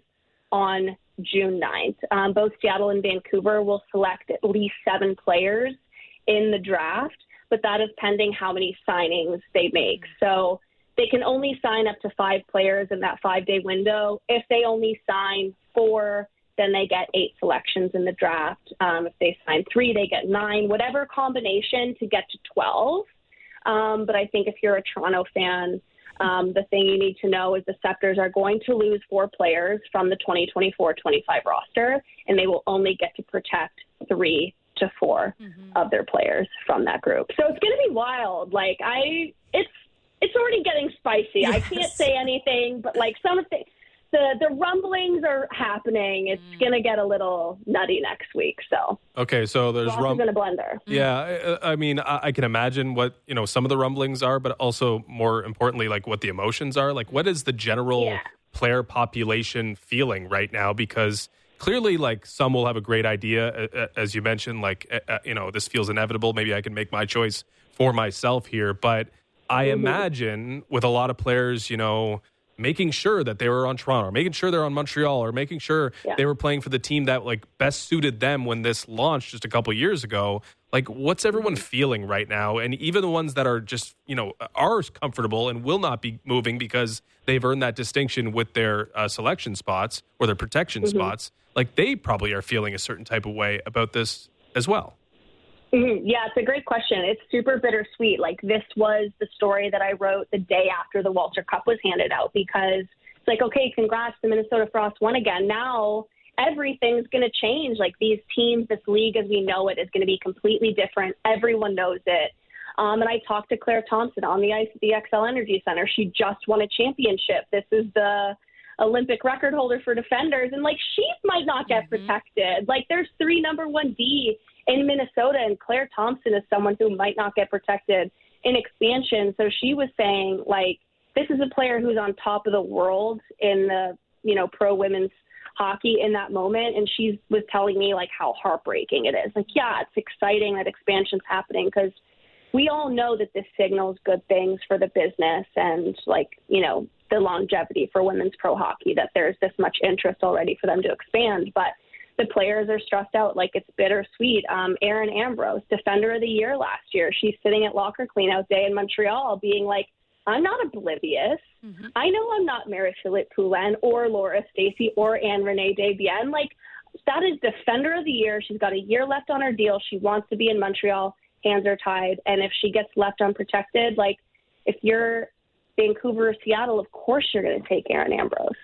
D: on June ninth. Um, both Seattle and Vancouver will select at least seven players in the draft, but that is pending how many signings they make. So they can only sign up to five players in that five-day window. If they only sign four, then they get eight selections in the draft. Um, if they sign three, they get nine, whatever combination to get to twelve. Um, but I think if you're a Toronto fan, Um, the thing you need to know is the Scepters are going to lose four players from the twenty twenty-four twenty-five roster, and they will only get to protect three to four mm-hmm. of their players from that group. So it's going to be wild. Like I, it's it's already getting spicy. Yes. I can't say anything, but like some of the the, the rumblings are happening. It's mm. going to get a little nutty next week. So
B: okay, so there's
D: rumblings in a blender.
B: Yeah, I, I mean, I, I can imagine what you know some of the rumblings are, but also more importantly, like what the emotions are. Like, what is the general yeah. player population feeling right now? Because clearly, like some will have a great idea, as you mentioned. Like, uh, you know, this feels inevitable. Maybe I can make my choice for myself here, but I mm-hmm. imagine with a lot of players, you know, making sure that they were on Toronto, or making sure they're on Montreal, or making sure yeah. they were playing for the team that like best suited them when this launched just a couple years ago. Like, what's everyone feeling right now? And even the ones that are just, you know, are comfortable and will not be moving because they've earned that distinction with their uh, selection spots or their protection mm-hmm. spots, like they probably are feeling a certain type of way about this as well.
D: Mm-hmm. Yeah, it's a great question. It's super bittersweet. Like, this was the story that I wrote the day after the Walter Cup was handed out, because it's like, okay, congrats, the Minnesota Frost won again. Now everything's going to change. Like, these teams, this league as we know it is going to be completely different. Everyone knows it. Um, and I talked to Claire Thompson on the ice at the X L Energy Center. She just won a championship. This is the Olympic record holder for defenders. And, like, she might not get mm-hmm. protected. Like, there's three number one D in Minnesota, and Claire Thompson is someone who might not get protected in expansion. So she was saying, like, this is a player who's on top of the world in the, you know, pro women's hockey in that moment. And she was telling me, like, how heartbreaking it is. Like, yeah, it's exciting that expansion's happening because we all know that this signals good things for the business and, like, you know, the longevity for women's pro hockey, that there's this much interest already for them to expand. But the players are stressed out. Like, it's bittersweet. Um, Erin Ambrose, Defender of the Year last year, she's sitting at locker cleanout day in Montreal being like, I'm not oblivious. Mm-hmm. I know I'm not Marie-Philippe Poulin or Laura Stacey or Anne-Renee Desbiens. Like, that is Defender of the Year. She's got a year left on her deal. She wants to be in Montreal. Hands are tied. And if she gets left unprotected, like, if you're Vancouver or Seattle, of course you're going to take Erin Ambrose.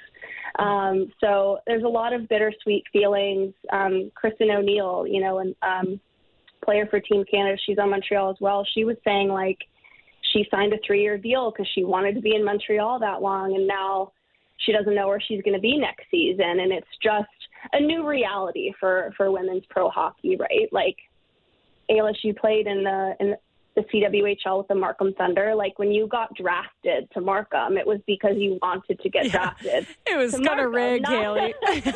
D: Um, so there's a lot of bittersweet feelings. Um, Kristen O'Neill, you know, and um, player for Team Canada, she's on Montreal as well. She was saying, like, she signed a three-year deal because she wanted to be in Montreal that long, and now she doesn't know where she's going to be next season. And it's just a new reality for, for women's pro hockey, right? Like, Ailish, you played in the in the C W H L with the Markham Thunder. Like, when you got drafted to Markham, it was because you wanted to get yeah, drafted.
A: It was kind of rigged, Haley.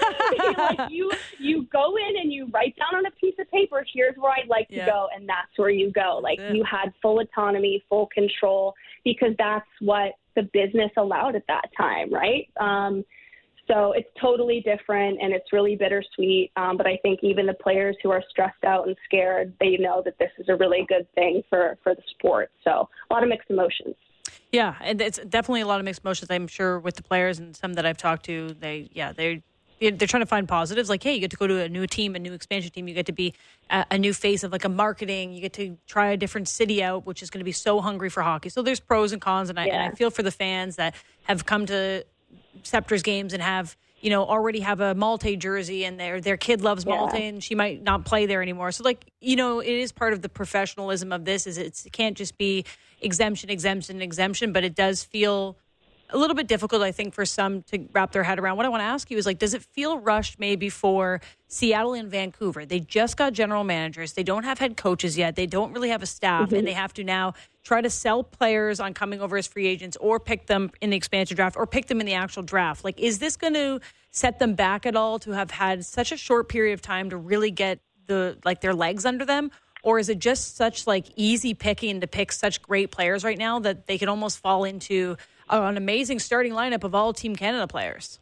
D: Like, you you go in and you write down on a piece of paper, here's where I'd like yeah. to go, and that's where you go. Like, you had full autonomy, full control, because that's what the business allowed at that time, right? Um, So it's totally different, and it's really bittersweet. Um, but I think even the players who are stressed out and scared, they know that this is a really good thing for, for the sport. So a lot of mixed emotions.
A: Yeah, and it's definitely a lot of mixed emotions, I'm sure, with the players and some that I've talked to. They, yeah, they they're trying to find positives. Like, hey, you get to go to a new team, a new expansion team. You get to be a, a new face of like a marketing. You get to try a different city out, which is going to be so hungry for hockey. So there's pros and cons, and I,
D: yeah.
A: and I feel for the fans that have come to Scepter's games and have, you know, already have a Malte jersey, and their their kid loves
D: yeah.
A: Malte, and she might not play there anymore. So, like, you know, it is part of the professionalism of this. Is it's, it can't just be exemption, exemption, exemption, but it does feel a little bit difficult, I think, for some to wrap their head around. What I want to ask you is, like, does it feel rushed maybe for Seattle and Vancouver? They just got general managers. They don't have head coaches yet. They don't really have a staff, mm-hmm. and they have to now try to sell players on coming over as free agents, or pick them in the expansion draft, or pick them in the actual draft. Like, is this going to set them back at all to have had such a short period of time to really get the like their legs under them? Or is it just such like easy picking to pick such great players right now that they could almost fall into an amazing starting lineup of all Team Canada players?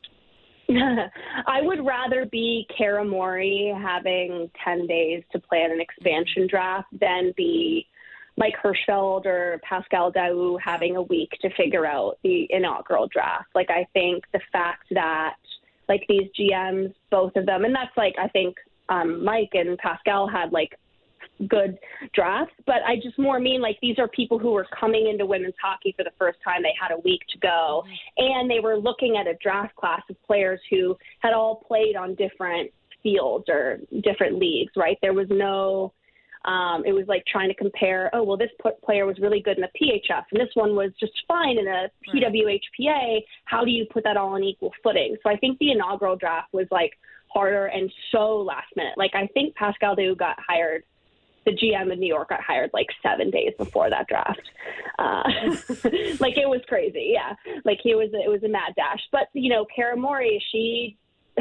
D: I would rather be Kara Morey having ten days to plan an expansion draft than be Mike Hirschfeld or Pascal Daoust having a week to figure out the inaugural draft. Like, I think the fact that, like, these G Ms, both of them, and that's, like, I think um, Mike and Pascal had, like, good drafts, but I just more mean, like, these are people who were coming into women's hockey for the first time. They had a week to go, and they were looking at a draft class of players who had all played on different fields or different leagues, right? There was no, um, it was like trying to compare, oh, well, this player was really good in the P H F, and this one was just fine in a P W H P A. How do you put that all on equal footing? So I think the inaugural draft was, like, harder and so last minute. Like, I think Pascal Daoust got hired, the G M in New York got hired like seven days before that draft. Uh, like, it was crazy. Yeah. Like, he was, it was a mad dash. But, you know, Kara Morey, she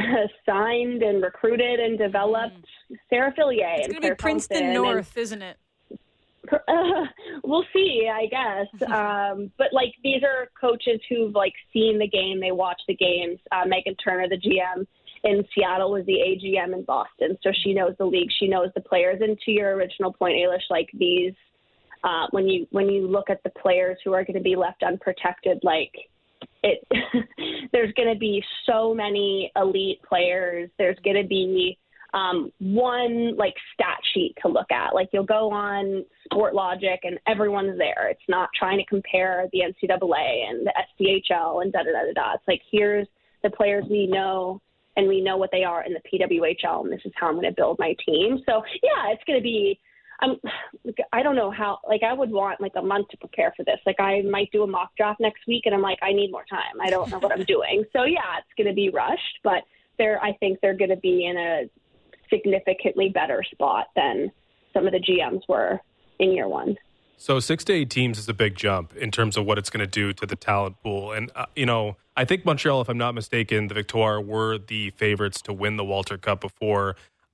D: signed and recruited and developed mm. Sarah Fillier.
A: It's going to be Princeton North, and, isn't it?
D: Uh, we'll see, I guess. um, but, like, these are coaches who've, like, seen the game. They watch the games. Uh, Megan Turner, the G M in Seattle, was the A G M in Boston. So she knows the league. She knows the players. And to your original point, Ailish, like, these, uh, when you when you look at the players who are going to be left unprotected, like, it, there's going to be so many elite players. There's going to be um, one, like, stat sheet to look at. Like, you'll go on Sport Logic and everyone's there. It's not trying to compare the N C double A and the S C H L and da-da-da-da-da. It's like, here's the players we know, and we know what they are in the P W H L, and this is how I'm going to build my team. So, yeah, it's going to be um, – I don't know how – like, I would want, like, a month to prepare for this. Like, I might do a mock draft next week, and I'm like, I need more time. I don't know what I'm doing. So, yeah, it's going to be rushed, but they're, I think they're going to be in a significantly better spot than some of the G Ms were in year one.
B: So six to eight teams is a big jump in terms of what it's going to do to the talent pool. And, uh, you know, I think Montreal, if I'm not mistaken, the Victoire were the favorites to win the Walter Cup before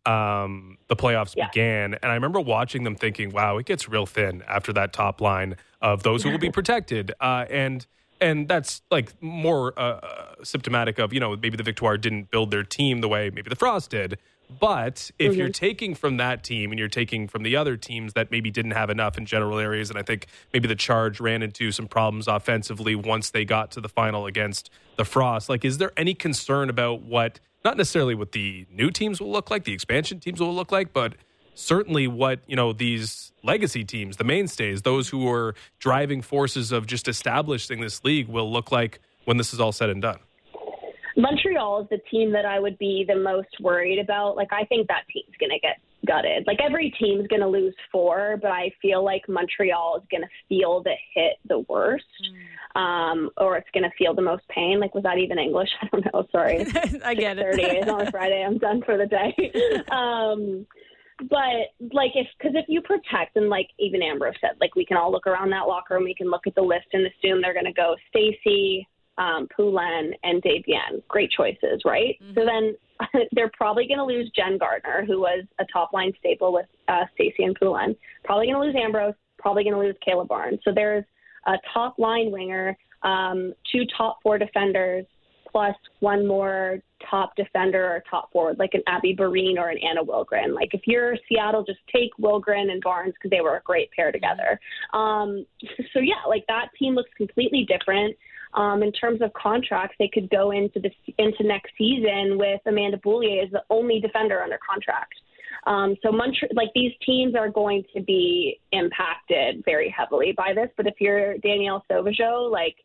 B: um, the playoffs yeah. began. And I remember watching them thinking, wow, it gets real thin after that top line of those who will be protected. Uh, and and that's like more uh, symptomatic of, you know, maybe the Victoire didn't build their team the way maybe the Frost did. But if mm-hmm. you're taking from that team and you're taking from the other teams that maybe didn't have enough in general areas, and I think maybe the Charge ran into some problems offensively once they got to the final against the Frost, like, is there any concern about what, not necessarily what the new teams will look like, the expansion teams will look like, but certainly what, you know, these legacy teams, the mainstays, those who are driving forces of just establishing this league will look like when this is all said and done?
D: Montreal is the team that I would be the most worried about. Like, I think that team's going to get gutted. Like, every team's going to lose four, but I feel like Montreal is going to feel the hit the worst, mm. um, or it's going to feel the most pain. Like, was that even English? I don't know. Sorry.
A: I get it.
D: thirty is on a Friday. I'm done for the day. um, but, like, if because if you protect, and like even Ambrose said, like, we can all look around that locker room. We can look at the list and assume they're going to go Stacey, Um, Poulin, and Desbiens. Great choices, right? Mm-hmm. So then they're probably going to lose Jen Gardner, who was a top-line staple with uh, Stacey and Poulin. Probably going to lose Ambrose. Probably going to lose Kayla Barnes. So there's a top-line winger, um, two top-four defenders, plus one more top defender or top forward, like an Abby Barine or an Anna Wilgren. Like, if you're Seattle, just take Wilgren and Barnes because they were a great pair together. Um, so, yeah, like, that team looks completely different. Um, in terms of contracts, they could go into the into next season with Amanda Boulier as the only defender under contract. Um, so Montreal, like these teams are going to be impacted very heavily by this. But if you're Danielle Sauvageau, like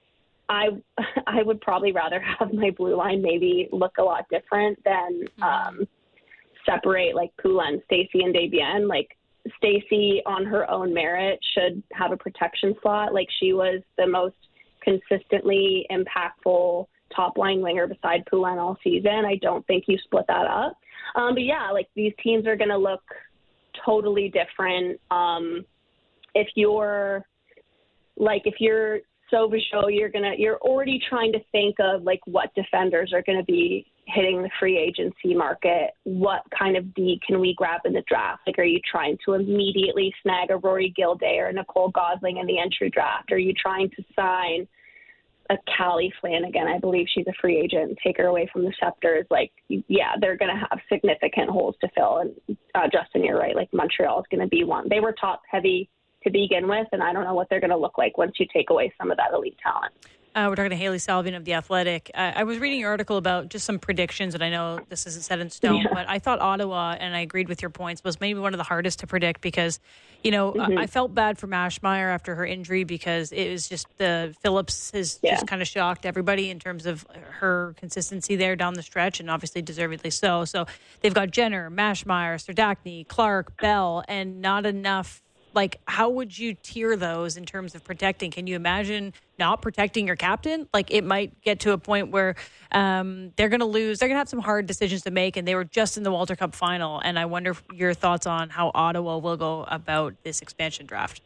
D: I, I would probably rather have my blue line maybe look a lot different than um, separate like Poulin, Stacey, and Desbiens. Like Stacey, on her own merit, should have a protection slot. Like she was the most consistently impactful top line winger beside Poulin all season. I don't think you split that up. Um, but yeah, like these teams are going to look totally different. Um, if you're like, if you're Sauvageau, you're going to, you're already trying to think of like what defenders are going to be hitting the free agency market. What kind of D can we grab in the draft? Like, are you trying to immediately snag a Rory Gilday or a Nicole Gosling in the entry draft? Are you trying to sign a Callie Flanagan? I believe she's a free agent. Take her away from the Scepters. Like, yeah, they're going to have significant holes to fill. And uh, Justin, you're right. Like Montreal is going to be one. They were top heavy to begin with, and I don't know what they're going to look like once you take away some of that elite talent.
A: Uh, we're talking to Haley Salvian of The Athletic. Uh, I was reading your article about just some predictions, and I know this isn't set in stone, yeah. but I thought Ottawa, and I agreed with your points, was maybe one of the hardest to predict because, you know, mm-hmm. I, I felt bad for Maschmeyer after her injury because it was just the Phillips has yeah. just kind of shocked everybody in terms of her consistency there down the stretch, and obviously deservedly so. So they've got Jenner, Maschmeyer, Serdachny, Clark, Bell, and not enough. Like, how would you tier those in terms of protecting? Can you imagine not protecting your captain? Like, it might get to a point where um, they're going to lose. They're going to have some hard decisions to make, and they were just in the Walter Cup final. And I wonder your thoughts on how Ottawa will go about this expansion draft.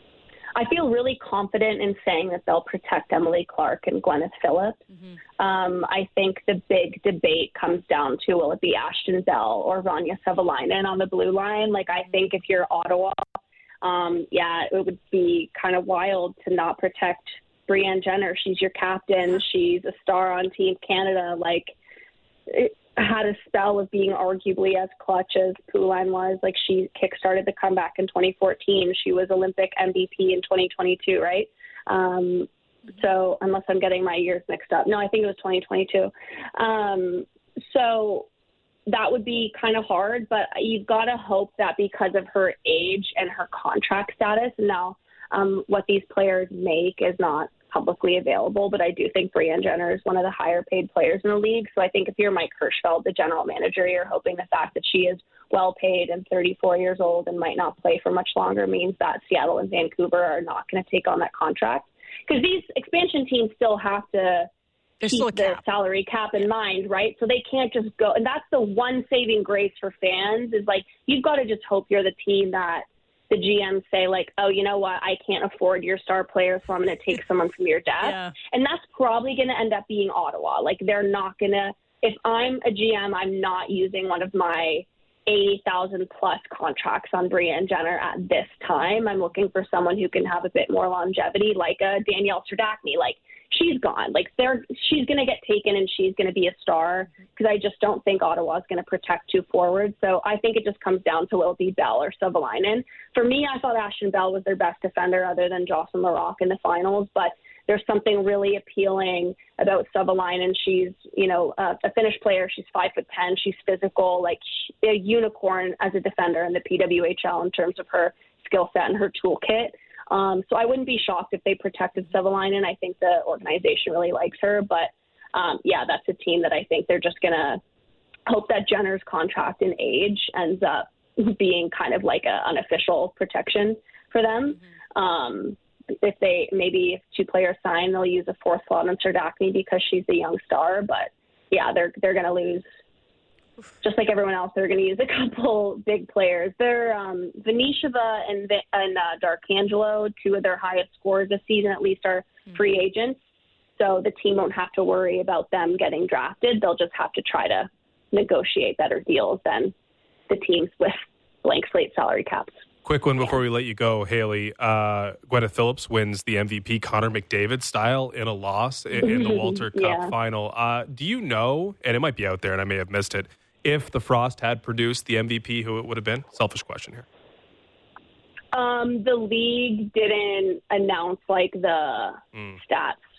D: I feel really confident in saying that they'll protect Emily Clark and Gwyneth Phillips. Mm-hmm. Um, I think the big debate comes down to, will it be Ashton Bell or Rania Savalainen on the blue line? Like, I think if you're Ottawa, Um, yeah, it would be kind of wild to not protect Brianne Jenner. She's your captain. She's a star on Team Canada. Like, it had a spell of being arguably as clutch as Poulin was. Like, she kickstarted the comeback in twenty fourteen. She was Olympic M V P in twenty twenty-two, right? Um, so unless I'm getting my years mixed up. No, I think it was twenty twenty-two. Um, so that would be kind of hard, but you've got to hope that because of her age and her contract status, now um, what these players make is not publicly available, but I do think Brianne Jenner is one of the higher paid players in the league. So I think if you're Mike Hirschfeld, the general manager, you're hoping the fact that she is well paid and thirty-four years old and might not play for much longer means that Seattle and Vancouver are not going to take on that contract. Because these expansion teams still have to
A: There's
D: keep the salary cap in mind, right? So they can't just go. And that's the one saving grace for fans is, like, you've got to just hope you're the team that the G Ms say, like, oh, you know what, I can't afford your star player, so I'm going to take someone from your depth. Yeah. And that's probably going to end up being Ottawa. Like, they're not going to – if I'm a G M, I'm not using one of my eighty thousand plus contracts on Brianne Jenner at this time. I'm looking for someone who can have a bit more longevity, like a Danielle Serdachny. Like, she's gone. Like, they're, she's going to get taken and she's going to be a star because I just don't think Ottawa is going to protect two forwards. So I think it just comes down to will it be Bell or Savalainen. For me, I thought Ashton Bell was their best defender other than Jocelyn Larocque in the finals, but there's something really appealing about Savalainen. She's, you know, a, a Finnish player. She's five foot ten. She's physical, like a unicorn as a defender in the P W H L in terms of her skill set and her toolkit. Um, so I wouldn't be shocked if they protected Savalainen. I think the organization really likes her. But, um, yeah, that's a team that I think they're just going to hope that Jenner's contract and age ends up being kind of like an unofficial protection for them. Mm-hmm. Um, if they maybe if two players sign, they'll use a fourth slot on Serdachny because she's the young star. But, yeah, they're they're going to lose. Just like everyone else, they're going to use a couple big players. They're um, Venisheva and, and uh, Darkangelo, two of their highest scorers this season, at least, are free agents. So the team won't have to worry about them getting drafted. They'll just have to try to negotiate better deals than the teams with blank slate salary caps.
B: Quick one before we let you go, Haley. Uh, Gwyneth Phillips wins the M V P Connor McDavid style in a loss in, in the Walter Cup
D: yeah.
B: final. Uh, do you know, and it might be out there and I may have missed it, if the Frost had produced the M V P, who it would have been? Selfish question here.
D: Um, the league didn't announce like the mm. stats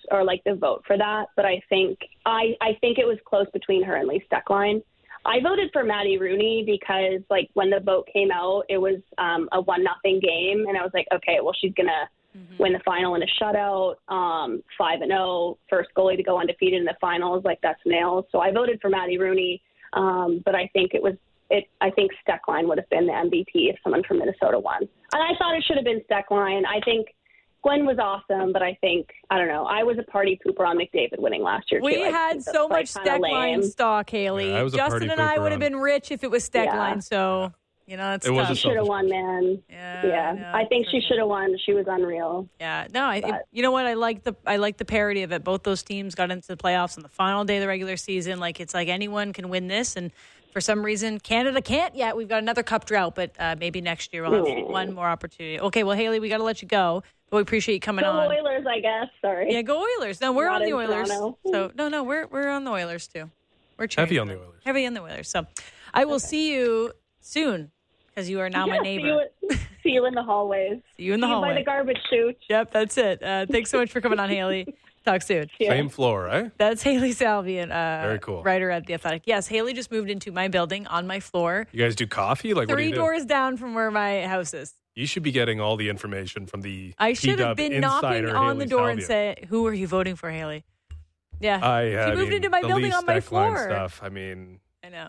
D: or like the vote for that, but I think I, I think it was close between her and Lee Stecklein. I voted for Maddie Rooney because, like, when the vote came out, it was um, a one nothing game, and I was like, okay, well, she's gonna mm-hmm. win the final in a shutout, um, five and zero, first goalie to go undefeated in the finals, like that's nails. So I voted for Maddie Rooney, um, but I think it was it. I think Stecklein would have been the M V P if someone from Minnesota won, and I thought it should have been Stecklein. I think Gwen was awesome, but I think, I don't know, I was a party pooper on McDavid winning last year,
A: we
D: too.
A: We had so much Stecklein stock, Haley.
B: Yeah,
A: Justin and I would have been rich if it was Stecklein, yeah. so, you know, it's
B: it
A: tough.
D: She should have won, man.
A: Yeah,
D: yeah.
A: no,
D: I think she should have won. She was unreal.
A: Yeah, no, I, it, you know what? I like the I like the parody of it. Both those teams got into the playoffs on the final day of the regular season. Like, it's like anyone can win this, and for some reason, Canada can't yet. We've got another cup drought, but uh, maybe next year we'll have mm. one more opportunity. Okay, well, Haley, we got to let you go. But we appreciate you coming
D: go
A: on.
D: Go Oilers, I guess. Sorry.
A: Yeah, go Oilers. No, we're
D: Not
A: on the Oilers.
D: Toronto.
A: So no, no, we're we're on the Oilers too. We're cheering
B: heavy on the Oilers.
A: Heavy on the Oilers. So I will okay. see you soon because you are now
D: yeah,
A: my neighbor.
D: See you, see you in the hallways.
A: See you in the
D: see
A: hallway.
D: You by the garbage chute.
A: Yep, that's it. Uh, thanks so much for coming on, Haley. Talk soon.
B: Yeah. Same floor, right?
A: That's Haley Salvian, uh,
B: very cool,
A: writer at The Athletic. Yes, Haley just moved into my building on my floor.
B: You guys do coffee? Like
A: three
B: what do you do?
A: doors down from where my house is.
B: You should be getting all the information from the
A: I should have been knocking on
B: Haley
A: the door
B: Salvian.
A: and say, "Who are you voting for, Haley?" Yeah,
B: I, uh,
A: she moved
B: I mean,
A: into my building on my floor.
B: Stuff. I mean,
A: I know.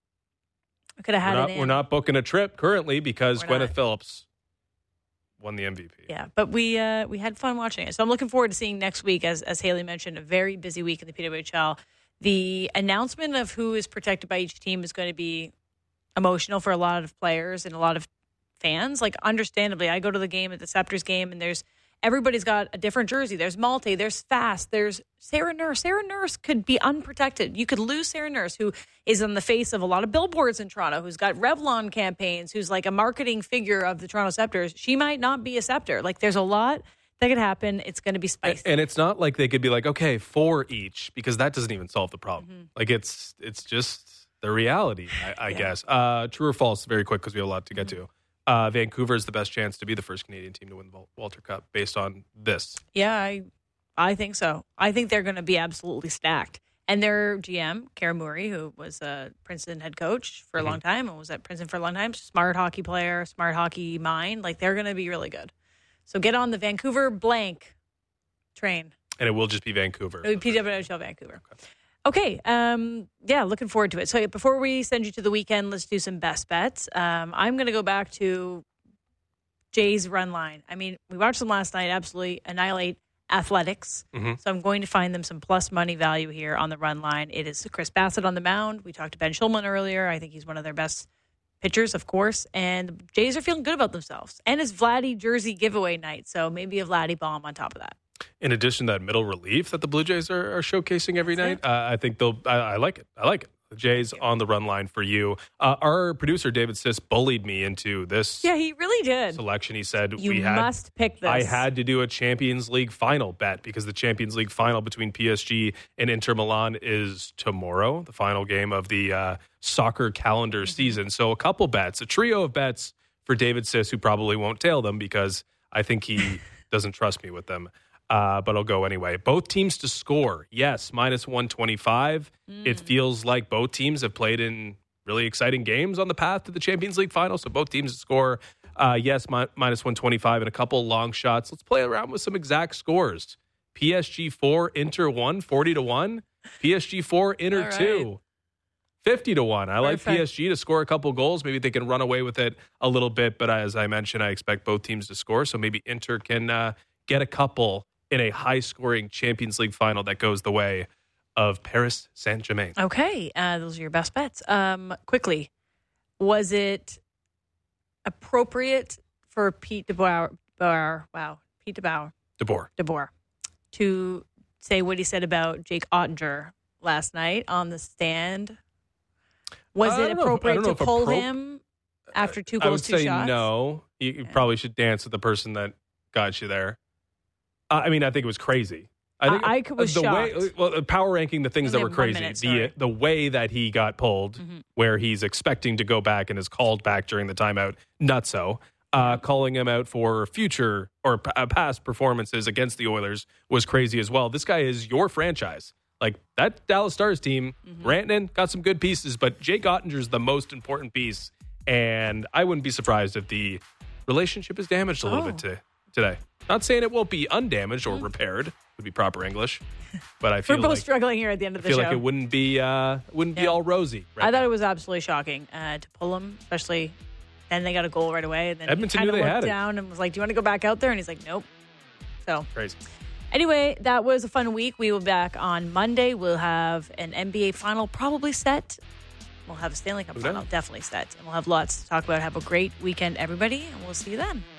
A: I could have had
B: we're not,
A: it in.
B: We're not booking a trip currently because
A: We're
B: Gwyneth
A: not.
B: Phillips won the M V P.
A: Yeah, but we uh, we had fun watching it. So I'm looking forward to seeing next week, as as Haley mentioned, a very busy week in the P W H L. The announcement of who is protected by each team is going to be emotional for a lot of players and a lot of fans. Like, understandably, I go to the game at the Scepters game, and there's everybody's got a different jersey. There's Malte, there's Fast, there's Sarah Nurse. Sarah Nurse could be unprotected. You could lose Sarah Nurse, who is on the face of a lot of billboards in Toronto, who's got Revlon campaigns, who's like a marketing figure of the Toronto Scepters. She might not be a Scepter. Like, there's a lot that could happen. It's going to be spicy.
B: And it's not like they could be like, okay, four each, because that doesn't even solve the problem. Mm-hmm. Like, it's it's just the reality, I, I yeah. guess. Uh, true or false, very quick, because we have a lot to get mm-hmm. to. Uh, Vancouver is the best chance to be the first Canadian team to win the Walter Cup based on this.
A: Yeah, I, I think so. I think they're going to be absolutely stacked. And their G M, Kara Murray, who was a Princeton head coach for a mm-hmm. long time and was at Princeton for a long time, smart hockey player, smart hockey mind. Like, they're going to be really good. So get on the Vancouver blank train.
B: And it will just be Vancouver.
A: It'll be P W H L Vancouver. Okay. Okay, um, yeah, looking forward to it. So before we send you to the weekend, let's do some best bets. Um, I'm going to go back to Jay's run line. I mean, we watched them last night absolutely annihilate Athletics. Mm-hmm. So I'm going to find them some plus money value here on the run line. It is Chris Bassett on the mound. We talked to Ben Schulman earlier. I think he's one of their best pitchers, of course. And the Jays are feeling good about themselves. And it's Vladdy jersey giveaway night, so maybe a Vladdy bomb on top of that.
B: In addition to that middle relief that the Blue Jays are, are showcasing every
A: That's
B: night, uh, I think they'll. I, I like it. I like it. The Jays on the run line for you. Uh, our producer David Siss bullied me into this.
A: Yeah, he really did.
B: Selection. He said
A: you
B: we had,
A: must pick this.
B: I had to do a Champions League final bet because the Champions League final between P S G and Inter Milan is tomorrow, the final game of the uh, soccer calendar mm-hmm. season. So a couple bets, a trio of bets for David Siss, who probably won't tail them because I think he doesn't trust me with them. Uh, but I'll go anyway. Both teams to score. Yes, minus one twenty-five. Mm. It feels like both teams have played in really exciting games on the path to the Champions League final. So both teams to score. Uh, yes, mi- minus one twenty-five and a couple long shots. Let's play around with some exact scores. P S G four, Inter one, forty to one. P S G four, Inter right. two, fifty to one. I Perfect. like P S G to score a couple goals. Maybe they can run away with it a little bit. But as I mentioned, I expect both teams to score. So maybe Inter can uh, get a couple in a high-scoring Champions League final that goes the way of Paris Saint-Germain.
A: Okay, uh, those are your best bets. Um, quickly, was it appropriate for Pete DeBoer, Boer, wow, Pete DeBoer,
B: DeBoer,
A: DeBoer, to say what he said about Jake Ottinger last night on the stand? Was it appropriate to pull appro- him after two goals, two shots?
B: I would say no. You, you
A: yeah.
B: probably should dance with the person that got you there. Uh, I mean, I think it was crazy. I think
A: I, I was
B: the
A: shocked.
B: Way, well, power ranking the things that were crazy.
A: Minute,
B: the the way that he got pulled, mm-hmm. where he's expecting to go back and is called back during the timeout, nutso. Uh, calling him out for future or p- past performances against the Oilers was crazy as well. This guy is your franchise. Like, that Dallas Stars team, mm-hmm. Rantanen got some good pieces, but Jake Ottinger's the most important piece. And I wouldn't be surprised if the relationship is damaged a little
A: oh.
B: bit to, today. Not saying it won't be undamaged or mm-hmm. repaired, would be proper English. But I feel
A: We're both
B: like,
A: struggling here at the end of the
B: I feel
A: show.
B: like it wouldn't be uh, wouldn't yeah. be all rosy. Right
A: I thought
B: now.
A: it was absolutely shocking uh, to pull him, especially then they got a goal right away. And then
B: Edmonton
A: he kind
B: knew
A: of
B: they had
A: looked
B: it.
A: down and was like, "Do you want to go back out there?" And he's like, "Nope." So
B: crazy.
A: Anyway, that was a fun week. We will be back on Monday. We'll have an N B A final probably set. We'll have a Stanley Cup
B: Okay.
A: final definitely set. And we'll have lots to talk about. Have a great weekend, everybody, and we'll see you then.